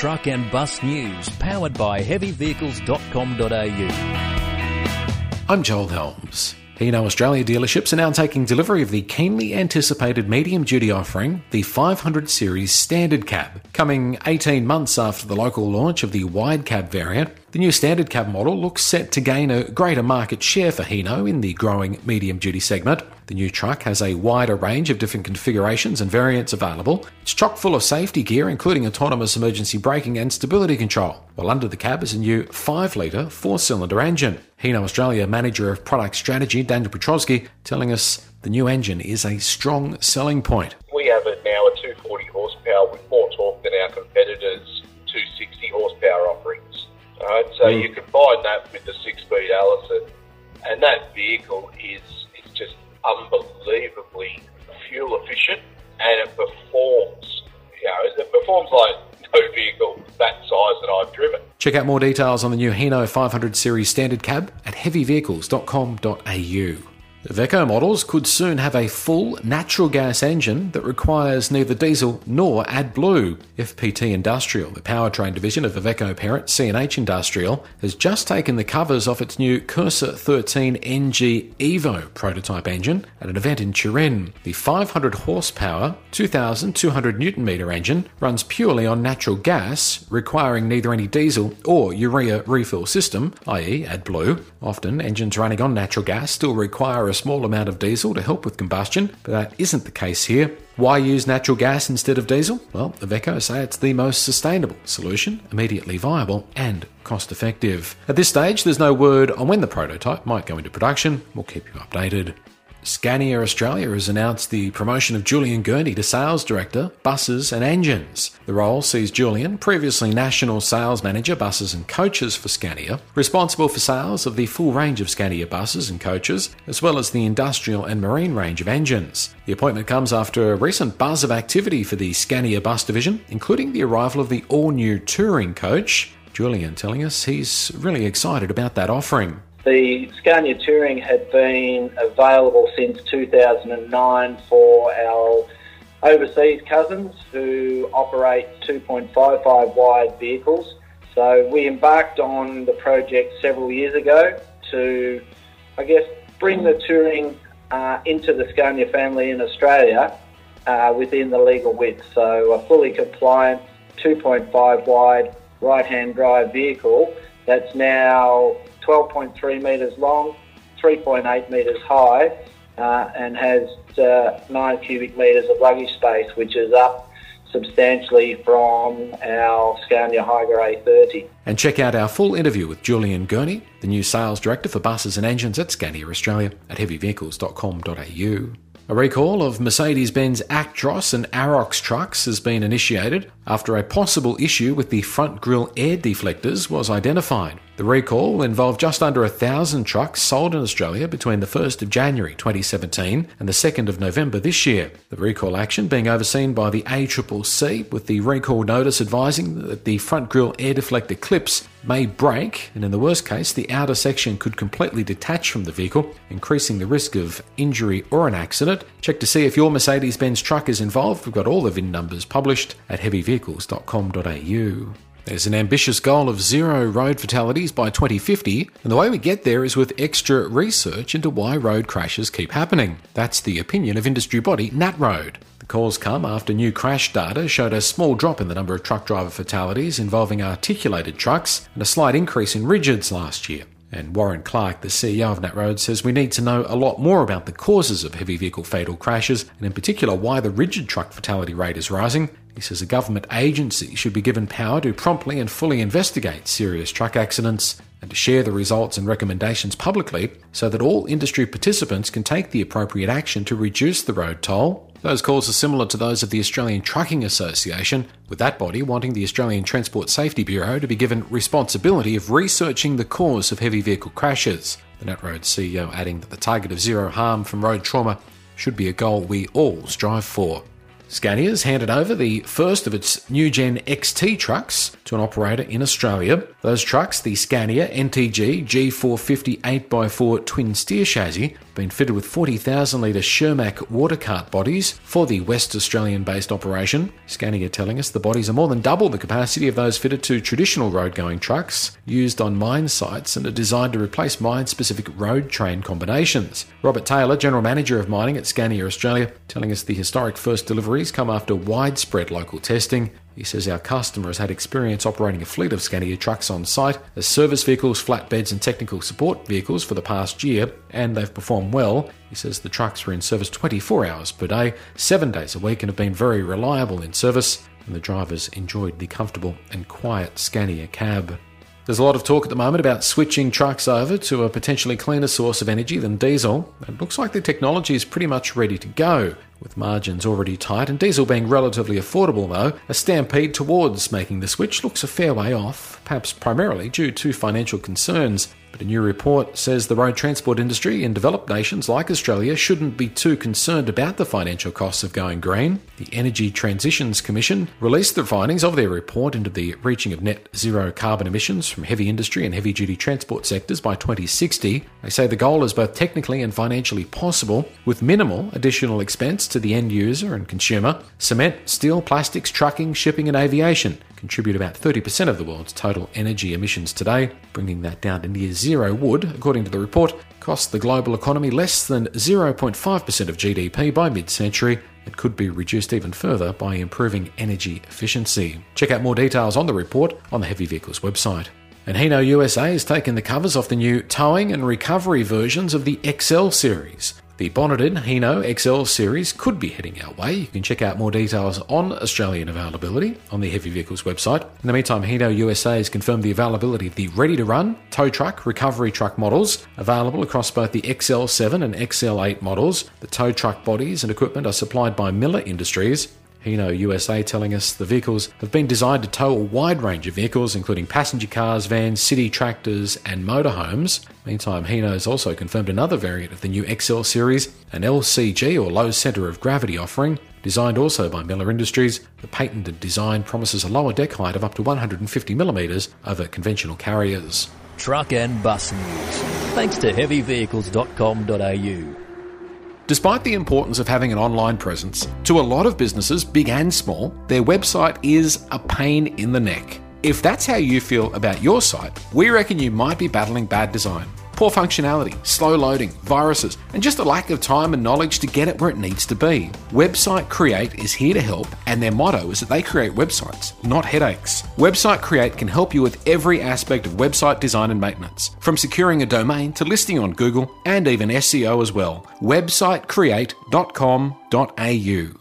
truck and bus news, powered by heavyvehicles.com.au. I'm Joel Helms. Hino Australia dealerships are now taking delivery of the keenly anticipated medium-duty offering, the 500 Series Standard Cab. Coming 18 months after the local launch of the wide cab variant, the new Standard Cab model looks set to gain a greater market share for Hino in the growing medium-duty segment. The new truck has a wider range of different configurations and variants available. It's chock full of safety gear, including autonomous emergency braking and stability control, while under the cab is a new 5-litre 4-cylinder engine. Hino Australia Manager of Product Strategy, Daniel Petrowski, telling us the new engine is a strong selling point. We have it now at 240 horsepower with more torque than our competitors' 260 horsepower offerings. So you combine that with the 6-speed Allison, and that vehicle is just unbelievably fuel efficient, and it performs. It performs like no vehicle that size that I've driven. Check out more details on the new Hino 500 Series Standard Cab at heavyvehicles.com.au. The Iveco models could soon have a full natural gas engine that requires neither diesel nor AdBlue. FPT Industrial, the powertrain division of Iveco parent CNH Industrial, has just taken the covers off its new Cursor 13 NG Evo prototype engine at an event in Turin. The 500 horsepower, 2,200 Nm engine runs purely on natural gas, requiring neither any diesel or urea refill system, i.e. AdBlue. Often, engines running on natural gas still require a small amount of diesel to help with combustion, but that isn't the case here. Why use natural gas instead of diesel? Well, Iveco say it's the most sustainable solution, immediately viable and cost-effective. At this stage, there's no word on when the prototype might go into production. We'll keep you updated. Scania Australia has announced the promotion of Julian Gurney to Sales Director, Buses and Engines. The role sees Julian, previously National Sales Manager, Buses and Coaches for Scania, responsible for sales of the full range of Scania buses and coaches, as well as the industrial and marine range of engines. The appointment comes after a recent buzz of activity for the Scania bus division, including the arrival of the all-new touring coach. Julian telling us he's really excited about that offering. The Scania Touring had been available since 2009 for our overseas cousins who operate 2.55 wide vehicles. So we embarked on the project several years ago to, bring the Touring into the Scania family in Australia within the legal width. So a fully compliant 2.5 wide right-hand drive vehicle that's now 12.3 metres long, 3.8 metres high, and has 9 cubic metres of luggage space, which is up substantially from our Scania Higer A30. And check out our full interview with Julian Gurney, the new Sales Director for Buses and Engines at Scania Australia, at heavyvehicles.com.au. A recall of Mercedes-Benz Actros and Arox trucks has been initiated after a possible issue with the front grille air deflectors was identified. The recall will involve just under 1,000 trucks sold in Australia between the 1st of January 2017 and the 2nd of November this year. The recall action being overseen by the ACCC, with the recall notice advising that the front grille air deflector clips may break, and in the worst case, the outer section could completely detach from the vehicle, increasing the risk of injury or an accident. Check to see if your Mercedes-Benz truck is involved. We've got all the VIN numbers published at heavyvehicles.com.au. There's an ambitious goal of 0 road fatalities by 2050, and the way we get there is with extra research into why road crashes keep happening. That's the opinion of industry body NatRoad. The calls come after new crash data showed a small drop in the number of truck driver fatalities involving articulated trucks and a slight increase in rigids last year. And Warren Clark, the CEO of NatRoad, says we need to know a lot more about the causes of heavy vehicle fatal crashes, and in particular why the rigid truck fatality rate is rising. He says a government agency should be given power to promptly and fully investigate serious truck accidents and to share the results and recommendations publicly so that all industry participants can take the appropriate action to reduce the road toll. Those calls are similar to those of the Australian Trucking Association, with that body wanting the Australian Transport Safety Bureau to be given responsibility of researching the cause of heavy vehicle crashes. The NatRoad CEO adding that the target of 0 harm from road trauma should be a goal we all strive for. Scania's handed over the first of its new-gen XT trucks to an operator in Australia. Those trucks, the Scania NTG G450 8x4 twin steer chassis, been fitted with 40,000-litre Shermack water cart bodies for the West Australian-based operation. Scania telling us the bodies are more than double the capacity of those fitted to traditional road-going trucks used on mine sites and are designed to replace mine-specific road train combinations. Robert Taylor, General Manager of Mining at Scania Australia, telling us the historic first deliveries come after widespread local testing. He says our customer has had experience operating a fleet of Scania trucks on site as service vehicles, flatbeds and technical support vehicles for the past year, and they've performed well. He says the trucks were in service 24 hours per day, 7 days a week, and have been very reliable in service, and the drivers enjoyed the comfortable and quiet Scania cab. There's a lot of talk at the moment about switching trucks over to a potentially cleaner source of energy than diesel. It looks like the technology is pretty much ready to go, with margins already tight and diesel being relatively affordable though. A stampede towards making the switch looks a fair way off, perhaps primarily due to financial concerns. But a new report says the road transport industry in developed nations like Australia shouldn't be too concerned about the financial costs of going green. The Energy Transitions Commission released the findings of their report into the reaching of net zero carbon emissions from heavy industry and heavy-duty transport sectors by 2060. They say the goal is both technically and financially possible, with minimal additional expense to the end user and consumer. Cement, steel, plastics, trucking, shipping and aviation contribute about 30% of the world's total energy emissions today. Bringing that down to near zero would, according to the report, cost the global economy less than 0.5% of GDP by mid-century. It could be reduced even further by improving energy efficiency. Check out more details on the report on the Heavy Vehicles website. And Hino USA has taken the covers off the new towing and recovery versions of the XL series. The bonneted Hino XL series could be heading our way. You can check out more details on Australian availability on the Heavy Vehicles website. In the meantime, Hino USA has confirmed the availability of the ready-to-run tow truck, recovery truck models, available across both the XL7 and XL8 models. The tow truck bodies and equipment are supplied by Miller Industries. Hino USA telling us the vehicles have been designed to tow a wide range of vehicles, including passenger cars, vans, city tractors and motorhomes. Meantime, Hino has also confirmed another variant of the new XL series, an LCG or low centre of gravity offering. Designed also by Miller Industries, the patented design promises a lower deck height of up to 150mm over conventional carriers. Truck and bus news, thanks to heavyvehicles.com.au. Despite the importance of having an online presence, to a lot of businesses, big and small, their website is a pain in the neck. If that's how you feel about your site, we reckon you might be battling bad design, poor functionality, slow loading, viruses, and just a lack of time and knowledge to get it where it needs to be. Website Create is here to help, and their motto is that they create websites, not headaches. Website Create can help you with every aspect of website design and maintenance, from securing a domain to listing on Google and even SEO as well. Websitecreate.com.au.